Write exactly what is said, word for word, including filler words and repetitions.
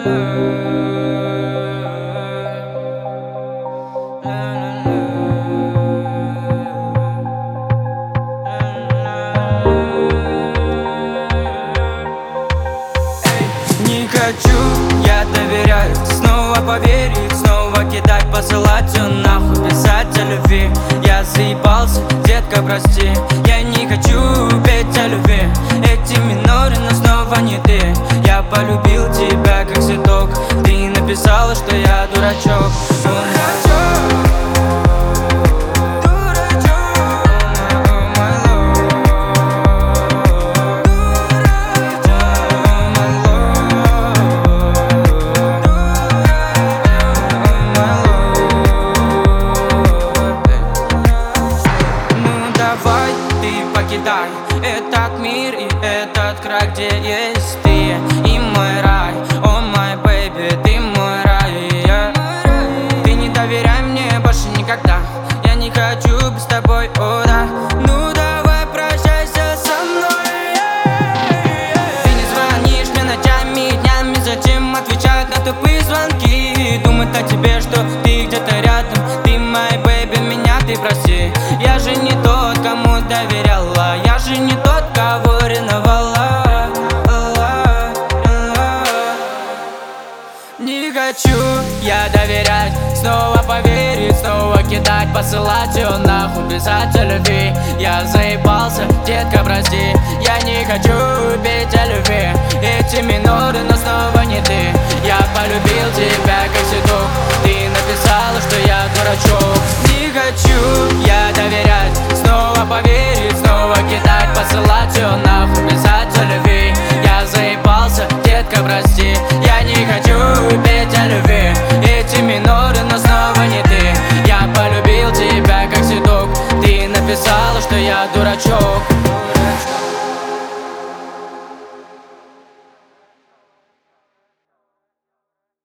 Не хочу я доверять, снова поверить, снова кидать, посылать все нахуй, писать о любви. Я заебался, детка, прости. Я не хочу петь о любви, эти миноры, но снова не ты. Я полюбил тебя как цветок, ты написала, что я дурачок. Покидай этот мир и этот край, где есть ты и мой рай. О май бэйби, ты мой рай, yeah. Ты не доверяй мне больше никогда, я не хочу без тобой, о да. Ну давай прощайся со мной, yeah. Ты не звонишь мне ночами и днями, зачем отвечать на тупые звонки? Думать о тебе, что ты где-то рядом, ты мой бэйби, меня ты прости. Я же не тот, кому доверяла, я же не тот, кого ревновала. Не хочу я доверять, снова поверить, снова кидать, посылать все нахуй, писать о любви. Я заебался, детка, прости. Я не хочу петь о любви, эти миноры, но снова не ты. Я полюбил тебя как цветок, ты написала, что я дурачок. Не хочу я доверять, снова поверить, снова кидать, посылать все нахуй, писать о любви. Я заебался, детка, прости. Я не хочу петь о любви, эти миноры, но снова не ты. Я полюбил тебя как цветок, ты написала, что я дурачок.